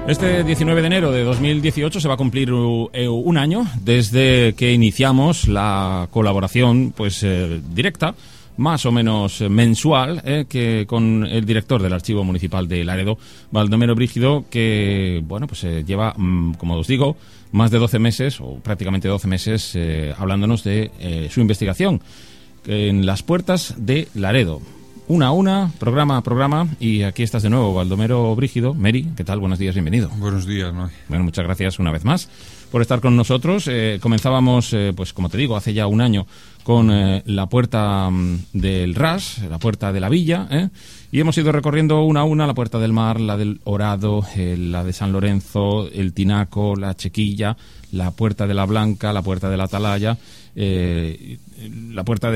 Este 19 de enero de 2018 se va a cumplir un año desde que iniciamos la colaboración directa, más o menos mensual, que con el director del Archivo Municipal de Laredo, Baldomero Brígido, que lleva, como os digo, más de 12 meses, o prácticamente 12 meses, hablándonos de su investigación en las puertas de Laredo. Una a una, programa a programa, y aquí estás de nuevo, Baldomero Brígido. Mary, ¿qué tal? Buenos días, bienvenido. Buenos días, Noé. Bueno, muchas gracias una vez más por estar con nosotros. Comenzábamos, como te digo, hace ya un año con la puerta del Ras, la puerta de la Villa, y hemos ido recorriendo una a una la puerta del Mar, la del Horado, la de San Lorenzo, el Tinaco, la Chequilla, la puerta de la Blanca, la puerta de la Atalaya, la puerta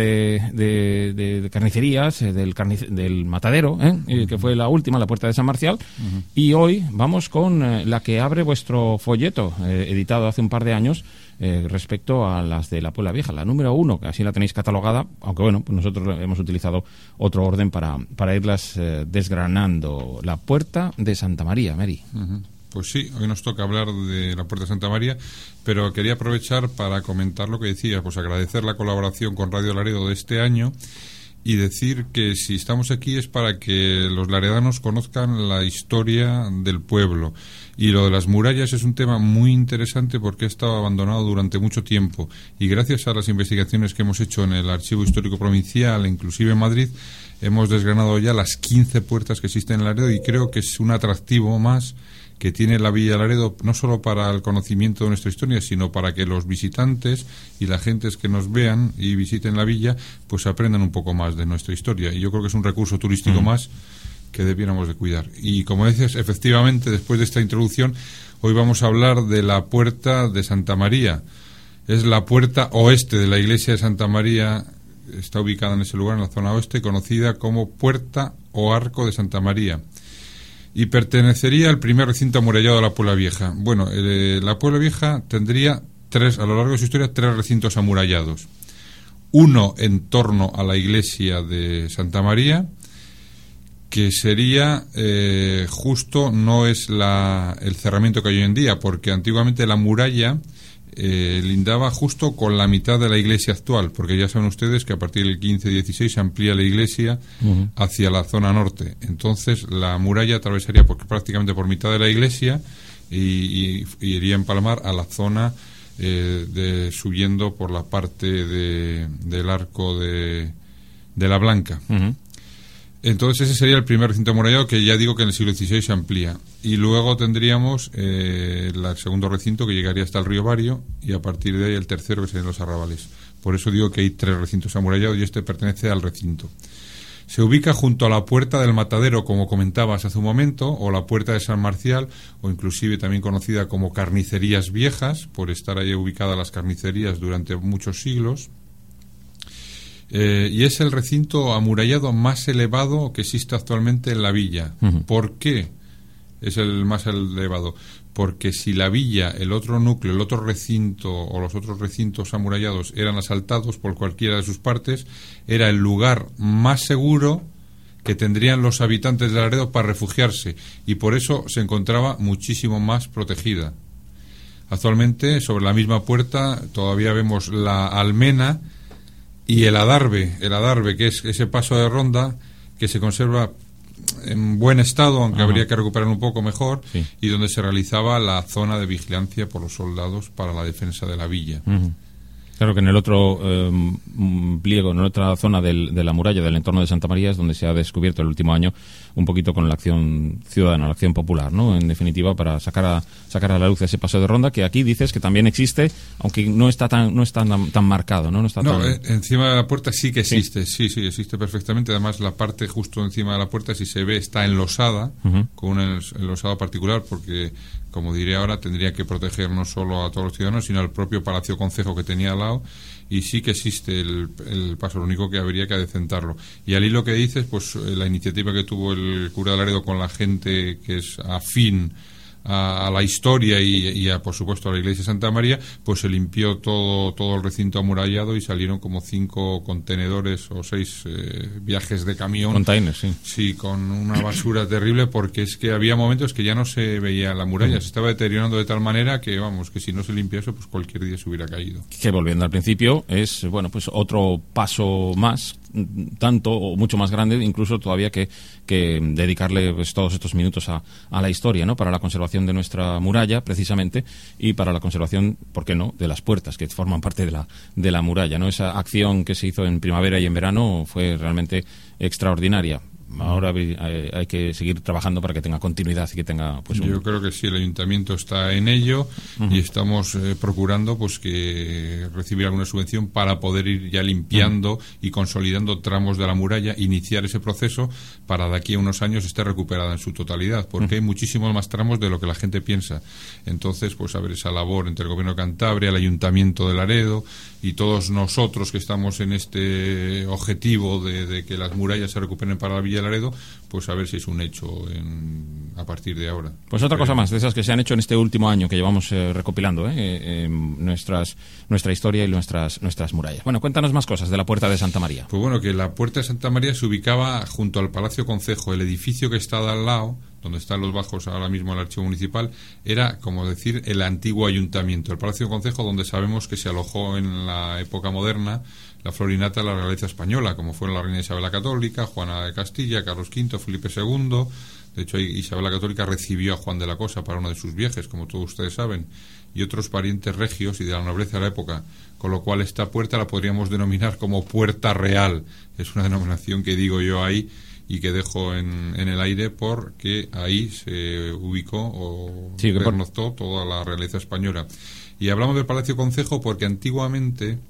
de carnicerías, del Matadero, que fue la última, la puerta de San Marcial. Uh-huh. Y hoy vamos con la que abre vuestro folleto, editado hace un par de años, respecto a las de la Puebla Vieja, la número 1, que así la tenéis catalogada, aunque bueno, pues nosotros hemos utilizado otro orden para irlas desgranando. La puerta de Santa María, Mary. Uh-huh. Pues sí, hoy nos toca hablar de la Puerta de Santa María, pero quería aprovechar para comentar lo que decía, pues agradecer la colaboración con Radio Laredo de este año y decir que si estamos aquí es para que los laredanos conozcan la historia del pueblo. Y lo de las murallas es un tema muy interesante porque ha estado abandonado durante mucho tiempo y gracias a las investigaciones que hemos hecho en el Archivo Histórico Provincial e inclusive en Madrid, hemos desgranado ya las 15 puertas que existen en Laredo y creo que es un atractivo más que tiene la Villa Laredo, no solo para el conocimiento de nuestra historia, sino para que los visitantes y la gente que nos vean y visiten la villa, pues aprendan un poco más de nuestra historia. Y yo creo que es un recurso turístico más que debiéramos de cuidar. Y como dices, efectivamente, después de esta introducción, hoy vamos a hablar de la Puerta de Santa María. Es la puerta oeste de la iglesia de Santa María, está ubicada en ese lugar, en la zona oeste, conocida como Puerta o Arco de Santa María. Y pertenecería al primer recinto amurallado de la Puebla Vieja. Bueno, la Puebla Vieja tendría a lo largo de su historia, 3 recintos amurallados. Uno en torno a la iglesia de Santa María, que sería justo, no es el cerramiento que hay hoy en día, porque antiguamente la muralla lindaba justo con la mitad de la iglesia actual, porque ya saben ustedes que a partir del 15-16 se amplía la iglesia hacia la zona norte. Entonces la muralla atravesaría prácticamente por mitad de la iglesia y iría a empalmar a la zona subiendo por la parte del arco de la Blanca. Uh-huh. Entonces ese sería el primer recinto amurallado, que ya digo que en el siglo XVI se amplía. Y luego tendríamos el segundo recinto, que llegaría hasta el río Vario, y a partir de ahí el tercero, que serían los arrabales. Por eso digo que hay 3 recintos amurallados y este pertenece al recinto. Se ubica junto a la puerta del Matadero, como comentabas hace un momento, o la puerta de San Marcial, o inclusive también conocida como Carnicerías Viejas, por estar ahí ubicadas las carnicerías durante muchos siglos. Y es el recinto amurallado más elevado que existe actualmente en la villa. Uh-huh. ¿Por qué es el más elevado? Porque si la villa, el otro núcleo, el otro recinto o los otros recintos amurallados eran asaltados por cualquiera de sus partes, era el lugar más seguro que tendrían los habitantes de Laredo para refugiarse, y por eso se encontraba muchísimo más protegida. Actualmente, sobre la misma puerta, todavía vemos la almena y el adarve, que es ese paso de ronda que se conserva en buen estado, aunque habría que recuperar un poco mejor, sí. Y donde se realizaba la zona de vigilancia por los soldados para la defensa de la villa. Uh-huh. Claro que en el otro pliego, en otra zona de la muralla del entorno de Santa María es donde se ha descubierto el último año un poquito con la acción ciudadana, la acción popular, ¿no? En definitiva, para sacar a la luz ese paso de ronda, que aquí dices que también existe, aunque no está tan marcado, ¿no? Encima de la puerta sí que existe, sí existe perfectamente. Además, la parte justo encima de la puerta, si se ve, está enlosada, uh-huh, con un enlosado particular, porque, como diré ahora, tendría que proteger no solo a todos los ciudadanos, sino al propio Palacio Concejo que tenía al lado, y sí que existe el paso, lo único que habría que adecentarlo. Y al hilo que dices, pues la iniciativa que tuvo el cura de Laredo con la gente que es afín a la historia y por supuesto a la iglesia de Santa María, pues se limpió todo el recinto amurallado y salieron como 5 contenedores o 6 viajes de camión. Containers, sí. Sí, con una basura terrible, porque es que había momentos que ya no se veía la muralla, se estaba deteriorando de tal manera que, vamos, que si no se limpiase, pues cualquier día se hubiera caído. Que, volviendo al principio, es, bueno, pues otro paso más, tanto o mucho más grande incluso todavía que dedicarle pues todos estos minutos a la historia, ¿no? Para la conservación de nuestra muralla, precisamente, y para la conservación, ¿por qué no?, de las puertas que forman parte de la muralla, ¿no? Esa acción que se hizo en primavera y en verano fue realmente extraordinaria. Ahora hay que seguir trabajando para que tenga continuidad y que tenga, pues, yo creo que sí, el ayuntamiento está en ello y estamos procurando pues que recibir alguna subvención para poder ir ya limpiando y consolidando tramos de la muralla, iniciar ese proceso para de aquí a unos años esté recuperada en su totalidad, porque hay muchísimos más tramos de lo que la gente piensa. Entonces, pues a ver, esa labor entre el Gobierno de Cantabria, el Ayuntamiento de Laredo y todos nosotros que estamos en este objetivo de que las murallas se recuperen para la Villa de Laredo, pues a ver si es un hecho a partir de ahora. Pues otra cosa más de esas que se han hecho en este último año que llevamos recopilando nuestra historia y nuestras murallas. Bueno, cuéntanos más cosas de la Puerta de Santa María. Pues bueno, que la Puerta de Santa María se ubicaba junto al Palacio Concejo. El edificio que está de al lado, donde están los bajos ahora mismo el archivo municipal, era, como decir, el antiguo ayuntamiento. El Palacio Concejo, donde sabemos que se alojó en la época moderna la florinata de la realeza española, como fueron la reina Isabel la Católica, Juana de Castilla, Carlos V, Felipe II. De hecho, Isabel la Católica recibió a Juan de la Cosa para uno de sus viajes, como todos ustedes saben, y otros parientes regios y de la nobleza de la época, con lo cual esta puerta la podríamos denominar como Puerta Real. Es una denominación que digo yo ahí y que dejo en el aire, porque ahí se ubicó o pernoctó toda la realeza española. Y hablamos del Palacio Concejo porque antiguamente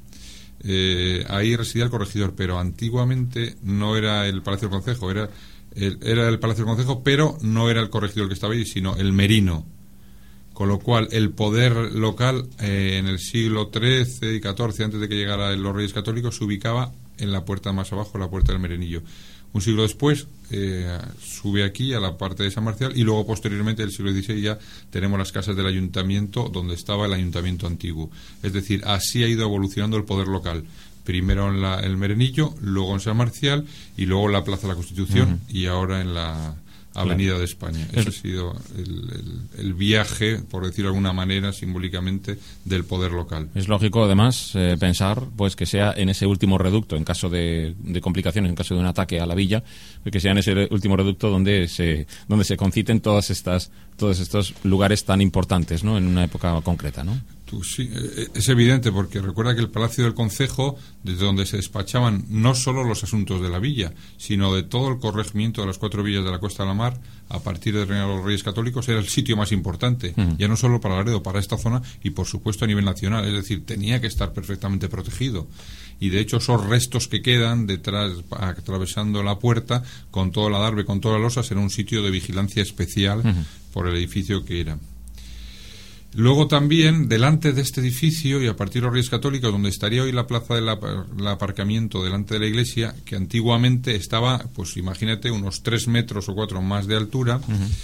ahí residía el corregidor, pero antiguamente no era el Palacio del Concejo, era el Palacio del Concejo, pero no era el corregidor el que estaba ahí, sino el merino. Con lo cual, el poder local en el siglo XIII y XIV, antes de que llegaran los Reyes Católicos, se ubicaba en la puerta más abajo, la Puerta del Merenillo. Un siglo después sube aquí a la parte de San Marcial, y luego posteriormente, el siglo XVI, ya tenemos las casas del ayuntamiento donde estaba el ayuntamiento antiguo. Es decir, así ha ido evolucionando el poder local. Primero en el Merenillo, luego en San Marcial y luego en la Plaza de la Constitución y ahora en la Avenida de España. Ese ha sido el viaje, por decirlo de alguna manera, simbólicamente, del poder local. Es lógico, además, pensar pues que sea en ese último reducto, en caso de complicaciones, en caso de un ataque a la villa, que sea en ese último reducto donde se conciten todos estos lugares tan importantes, ¿no?, en una época concreta, ¿no? Sí, es evidente, porque recuerda que el Palacio del Concejo, desde donde se despachaban no solo los asuntos de la villa, sino de todo el corregimiento de las 4 villas de la Costa de la Mar, a partir del reinado de los Reyes Católicos, era el sitio más importante, ya no solo para Laredo, para esta zona y por supuesto a nivel nacional. Es decir, tenía que estar perfectamente protegido. Y de hecho esos restos que quedan detrás, atravesando la puerta, con todo el adarve, con todas las losas, era un sitio de vigilancia especial por el edificio que era. Luego también, delante de este edificio y a partir de los Reyes Católicos, donde estaría hoy la plaza del aparcamiento delante de la iglesia, que antiguamente estaba, pues imagínate, unos 3 metros o 4 más de altura,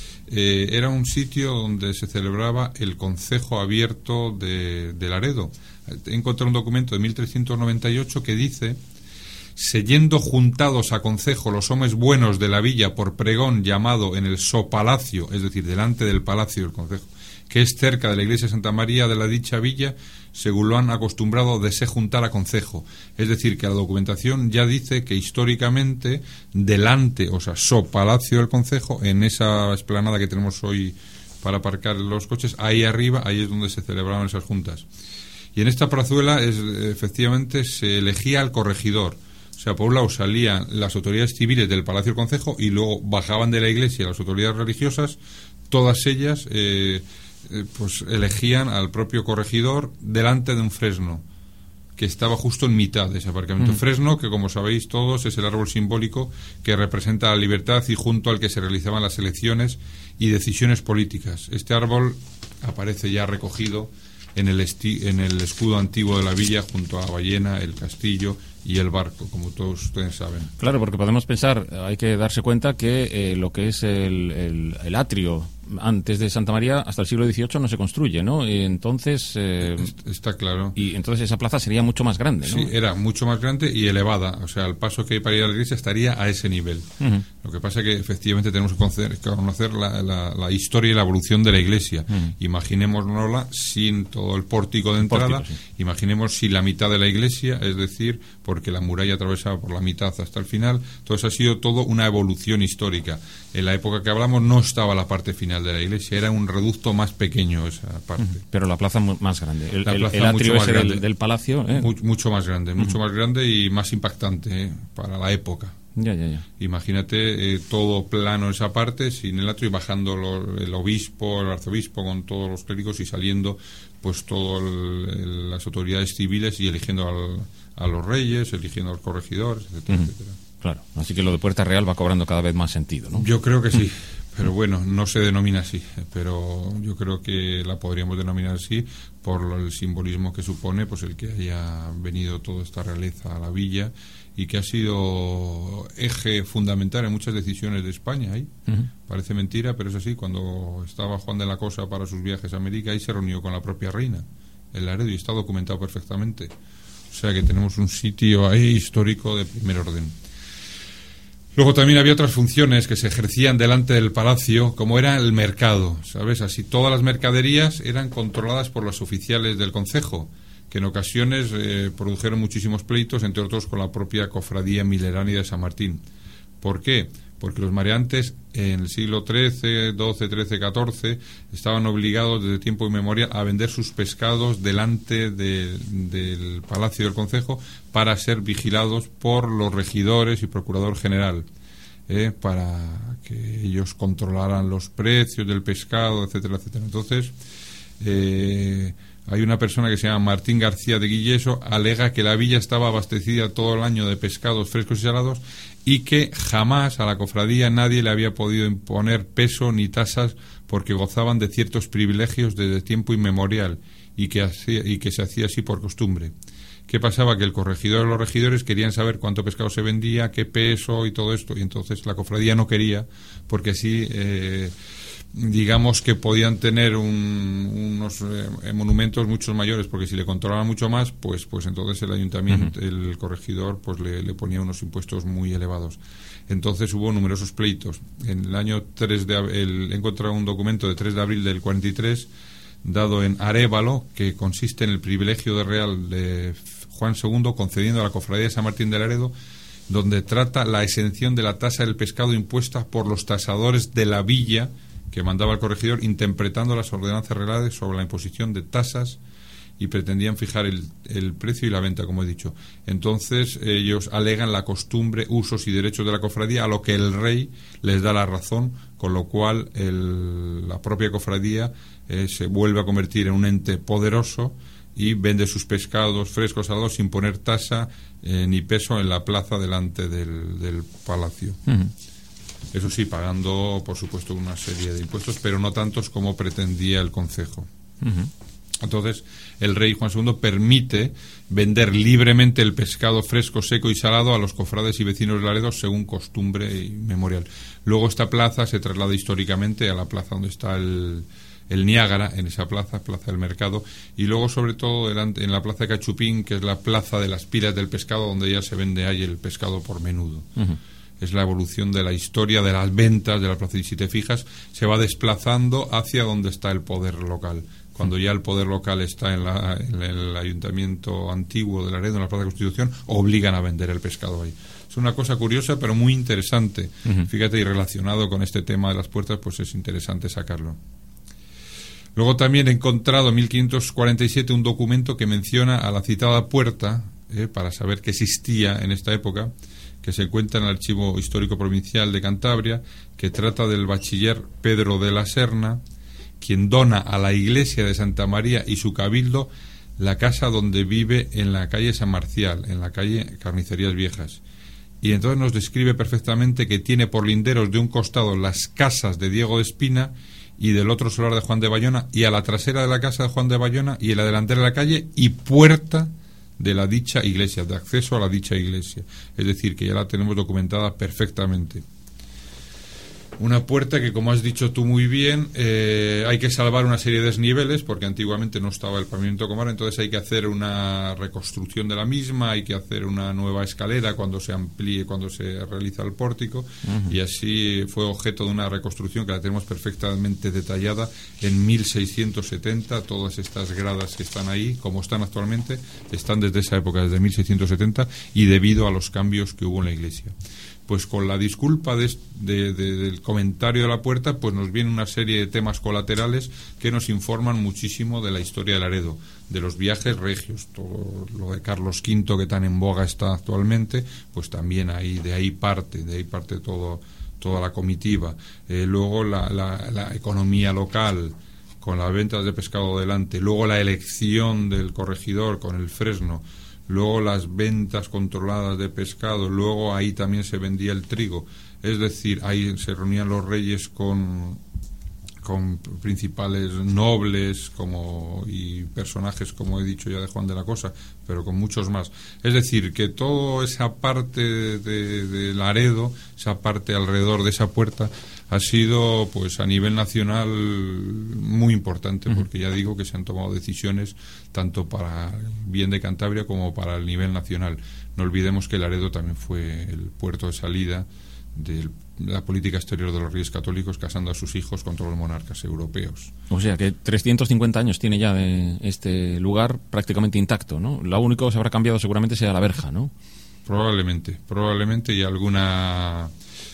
era un sitio donde se celebraba el Concejo Abierto de Laredo. He encontrado un documento de 1398 que dice: «Seyendo juntados a concejo los hombres buenos de la villa por pregón llamado en el sopalacio», es decir, delante del palacio del concejo, que es cerca de la iglesia de Santa María de la dicha villa, según lo han acostumbrado de se juntar a concejo. Es decir, que la documentación ya dice que históricamente delante, o sea, sopalacio del concejo, en esa explanada que tenemos hoy para aparcar los coches, ahí arriba, ahí es donde se celebraban esas juntas. Y en esta plazuela efectivamente se elegía al corregidor. O sea, por un lado salían las autoridades civiles del Palacio del Concejo y luego bajaban de la iglesia las autoridades religiosas, todas ellas pues elegían al propio corregidor delante de un fresno que estaba justo en mitad de ese aparcamiento. Fresno, que como sabéis todos es el árbol simbólico que representa la libertad y junto al que se realizaban las elecciones y decisiones políticas. Este árbol aparece ya recogido en el escudo antiguo de la villa, junto a la ballena, el castillo y el barco, como todos ustedes saben. Claro, porque podemos pensar, hay que darse cuenta que lo que es el atrio antes de Santa María, hasta el siglo XVIII no se construye, ¿no? Y entonces... está claro. Y entonces esa plaza sería mucho más grande, ¿no? Sí, era mucho más grande y elevada. O sea, el paso que hay para ir a la iglesia estaría a ese nivel. Uh-huh. Lo que pasa es que efectivamente tenemos que conocer la historia y la evolución de la iglesia. Uh-huh. Imaginémonosla sin todo el pórtico de entrada. Sí. Imaginemos si la mitad de la iglesia, es decir, porque la muralla atravesaba por la mitad hasta el final. Entonces ha sido todo una evolución histórica. En la época que hablamos no estaba la parte final de la iglesia, era un reducto más pequeño esa parte. Pero la plaza más grande. El plaza atrio ese del palacio... Mucho más grande, mucho más grande y más impactante para la época. Ya. Imagínate todo plano esa parte, sin el atrio, y bajando el obispo, el arzobispo con todos los clérigos y saliendo pues todas las autoridades civiles y eligiendo a los reyes, eligiendo a los corregidores, etcétera, etcétera. Claro, así que lo de Puerta Real va cobrando cada vez más sentido, ¿no? Yo creo que sí, pero bueno, no se denomina así, pero yo creo que la podríamos denominar así por el simbolismo que supone pues el que haya venido toda esta realeza a la villa y que ha sido eje fundamental en muchas decisiones de España ahí. Uh-huh. Parece mentira, pero es así. Cuando estaba Juan de la Cosa para sus viajes a América, ahí se reunió con la propia reina, en Laredo, y está documentado perfectamente. O sea que tenemos un sitio ahí histórico de primer orden. Luego también había otras funciones que se ejercían delante del palacio, como era el mercado, ¿sabes? Así todas las mercaderías eran controladas por los oficiales del concejo, que en ocasiones produjeron muchísimos pleitos, entre otros con la propia cofradía milenaria de San Martín. ¿Por qué? Porque los mareantes en el siglo XIII, XII, XIII, XIV estaban obligados desde tiempo inmemorial a vender sus pescados delante del Palacio del Concejo para ser vigilados por los regidores y procurador general, para que ellos controlaran los precios del pescado, etcétera, etcétera. Entonces, hay una persona que se llama Martín García de Guilleso, alega que la villa estaba abastecida todo el año de pescados frescos y salados y que jamás a la cofradía nadie le había podido imponer peso ni tasas porque gozaban de ciertos privilegios desde tiempo inmemorial y que se hacía así por costumbre. ¿Qué pasaba? Que el corregidor y los regidores querían saber cuánto pescado se vendía, qué peso y todo esto, y entonces la cofradía no quería, porque así digamos que podían tener unos monumentos mucho mayores, porque si le controlaban mucho más, pues entonces el ayuntamiento, uh-huh, el corregidor, pues le ponía unos impuestos muy elevados. Entonces hubo numerosos pleitos. En el año 3 de abril, he encontrado un documento de 3 de abril del 43, dado en Arévalo, que consiste en el privilegio de real de Juan II concediendo a la cofradía de San Martín de Laredo, donde trata la exención de la tasa del pescado impuesta por los tasadores de la villa que mandaba el corregidor, interpretando las ordenanzas reales sobre la imposición de tasas, y pretendían fijar el precio y la venta, como he dicho. Entonces ellos alegan la costumbre, usos y derechos de la cofradía, a lo que el rey les da la razón, con lo cual la propia cofradía se vuelve a convertir en un ente poderoso y vende sus pescados frescos salados sin poner tasa ni peso en la plaza delante del palacio. Uh-huh. Eso sí, pagando, por supuesto, una serie de impuestos, pero no tantos como pretendía el concejo. Uh-huh. Entonces, el rey Juan II permite vender libremente el pescado fresco, seco y salado a los cofrades y vecinos de Laredo según costumbre inmemorial. Luego esta plaza se traslada históricamente a la plaza donde está el Niágara, en esa plaza del mercado, y luego sobre todo en la plaza de Cachupín, que es la plaza de las pilas del pescado, donde ya se vende ahí el pescado por menudo. Uh-huh. Es la evolución de la historia de las ventas de la plaza, y si te fijas se va desplazando hacia donde está el poder local. Cuando ya el poder local está en el ayuntamiento antiguo de Laredo, en la Plaza de Constitución, obligan a vender el pescado ahí. Es una cosa curiosa pero muy interesante. Uh-huh. Fíjate, y relacionado con este tema de las puertas, pues es interesante sacarlo. Luego también he encontrado en 1547 un documento que menciona a la citada puerta, para saber que existía en esta época, que se encuentra en el Archivo Histórico Provincial de Cantabria, que trata del bachiller Pedro de la Serna, quien dona a la iglesia de Santa María y su cabildo la casa donde vive en la calle San Marcial, en la calle Carnicerías Viejas. Y entonces nos describe perfectamente que tiene por linderos de un costado las casas de Diego de Espina y del otro solar de Juan de Bayona, y a la trasera de la casa de Juan de Bayona y en la delantera de la calle y puerta de la dicha iglesia, de acceso a la dicha iglesia. Es decir, que ya la tenemos documentada perfectamente. Una puerta que, como has dicho tú muy bien, hay que salvar una serie de desniveles porque antiguamente no estaba el pavimento como ahora, entonces hay que hacer una reconstrucción de la misma, hay que hacer una nueva escalera cuando se amplíe, cuando se realiza el pórtico, y así fue objeto de una reconstrucción que la tenemos perfectamente detallada en 1670. Todas estas gradas que están ahí, como están actualmente, están desde esa época, desde 1670, y debido a los cambios que hubo en la iglesia. Pues con la disculpa del comentario de la puerta, pues nos viene una serie de temas colaterales que nos informan muchísimo de la historia de Laredo, de los viajes regios, todo lo de Carlos V que tan en boga está actualmente, pues también de ahí parte toda la comitiva. Luego la economía local, con las ventas de pescado delante, luego la elección del corregidor con el fresno, luego las ventas controladas de pescado, luego ahí también se vendía el trigo, es decir, ahí se reunían los reyes con principales nobles y personajes, como he dicho ya, de Juan de la Cosa, pero con muchos más. Es decir, que toda esa parte de Laredo, esa parte alrededor de esa puerta, ha sido, pues, a nivel nacional muy importante, porque ya digo que se han tomado decisiones tanto para el bien de Cantabria como para el nivel nacional. No olvidemos que Laredo también fue el puerto de salida de la política exterior de los Reyes Católicos, casando a sus hijos con todos los monarcas europeos. O sea que 350 años tiene ya de este lugar prácticamente intacto, ¿no? Lo único que se habrá cambiado seguramente sea la verja, ¿no? Probablemente, y alguna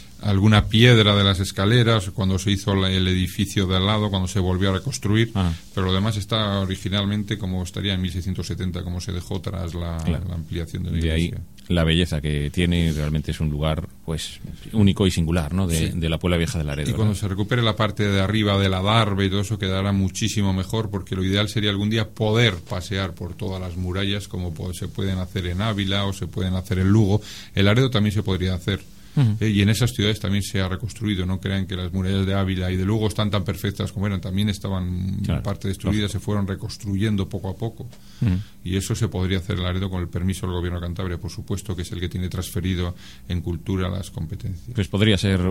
piedra de las escaleras cuando se hizo el edificio de al lado, cuando se volvió a reconstruir, pero lo demás está originalmente como estaría en 1670, como se dejó tras la ampliación de la iglesia. Ahí la belleza que tiene, realmente es un lugar, pues, único y singular, ¿no? De la Puebla Vieja de Laredo. Y cuando se recupere la parte de arriba de la Darbe y todo eso, quedará muchísimo mejor, porque lo ideal sería algún día poder pasear por todas las murallas, como se pueden hacer en Ávila o se pueden hacer en Lugo. En Laredo también se podría hacer. Y en esas ciudades también se ha reconstruido. No crean que las murallas de Ávila y de Lugo están tan perfectas como eran, también estaban parte destruidas, se fueron reconstruyendo poco a poco. Y eso se podría hacer en Laredo con el permiso del gobierno de Cantabria, por supuesto, que es el que tiene transferido en cultura las competencias. Pues podría ser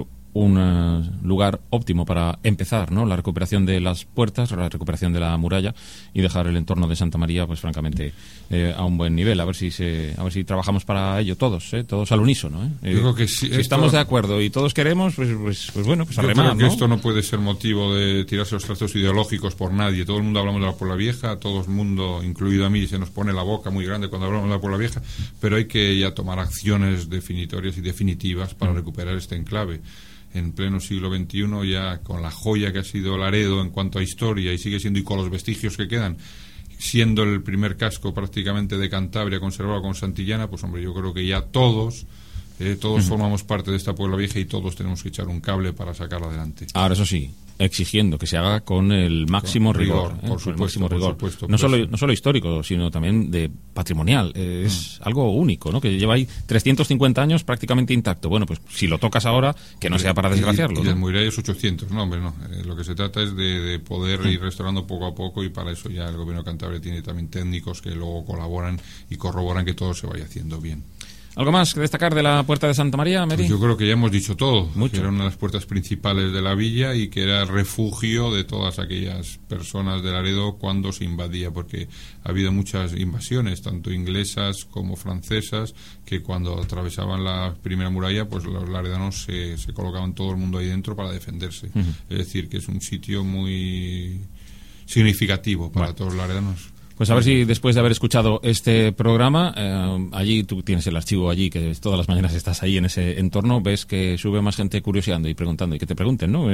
un lugar óptimo para empezar, ¿no? La recuperación de las puertas, la recuperación de la muralla, y dejar el entorno de Santa María, pues francamente, a un buen nivel. A ver si trabajamos para ello todos al unísono, ¿eh? Yo creo que sí, si estamos de acuerdo y todos queremos, pues bueno, pues arremar, yo creo que ¿no? esto no puede ser motivo de tirarse los trastos ideológicos por nadie. Todo el mundo hablamos de la Puebla Vieja, todo el mundo, incluido a mí, se nos pone la boca muy grande cuando hablamos de la Puebla Vieja, pero hay que ya tomar acciones definitorias y definitivas para recuperar este enclave. En pleno siglo XXI, ya con la joya que ha sido Laredo en cuanto a historia, y sigue siendo, y con los vestigios que quedan, siendo el primer casco prácticamente de Cantabria conservado con Santillana, pues hombre, yo creo que ya todos formamos parte de esta Puebla Vieja y todos tenemos que echar un cable para sacarla adelante. Ahora, eso sí, exigiendo que se haga con el máximo rigor, por supuesto. No solo histórico, sino también de patrimonial. Es algo único, ¿no? Que lleva ahí 350 años prácticamente intacto. Bueno, pues si lo tocas ahora, que no sea para desgraciarlo. Y del Muirey es 800, no, hombre, no. Lo que se trata es de poder ir restaurando poco a poco, y para eso ya el gobierno de Cantabria tiene también técnicos que luego colaboran y corroboran que todo se vaya haciendo bien. ¿Algo más que destacar de la Puerta de Santa María, Meri? Pues yo creo que ya hemos dicho todo. Mucho. Que era una de las puertas principales de la villa y que era el refugio de todas aquellas personas de Laredo cuando se invadía, porque ha habido muchas invasiones, tanto inglesas como francesas, que cuando atravesaban la primera muralla, pues los laredanos se colocaban todo el mundo ahí dentro para defenderse. Es decir, que es un sitio muy significativo para todos los laredanos. Pues a ver si después de haber escuchado este programa, allí tú tienes el archivo allí, que todas las mañanas estás ahí en ese entorno, ves que sube más gente curioseando y preguntando, y que te pregunten, ¿no?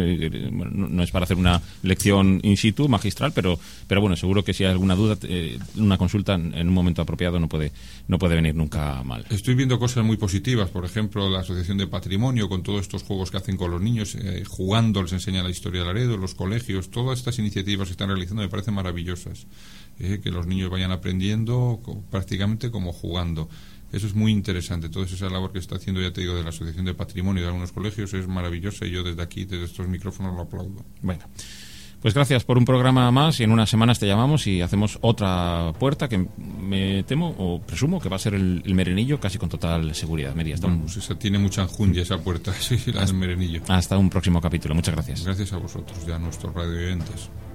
No es para hacer una lección in situ, magistral, pero bueno, seguro que si hay alguna duda, una consulta en un momento apropiado no puede venir nunca mal. Estoy viendo cosas muy positivas, por ejemplo, la Asociación de Patrimonio, con todos estos juegos que hacen con los niños, jugando les enseña la historia de Laredo, los colegios, todas estas iniciativas que están realizando me parecen maravillosas. Que los niños vayan aprendiendo prácticamente como jugando. Eso es muy interesante. Toda esa labor que está haciendo, ya te digo, de la Asociación de Patrimonio de algunos colegios es maravillosa, y yo desde aquí, desde estos micrófonos, lo aplaudo. Bueno, Pues gracias por un programa más y en unas semanas te llamamos y hacemos otra puerta que me temo o presumo que va a ser el Merenillo casi con total seguridad. Meri, pues esa tiene mucha enjundia esa puerta, sí, la del Merenillo. Hasta un próximo capítulo. Muchas gracias. Gracias a vosotros y a nuestros radioyentes.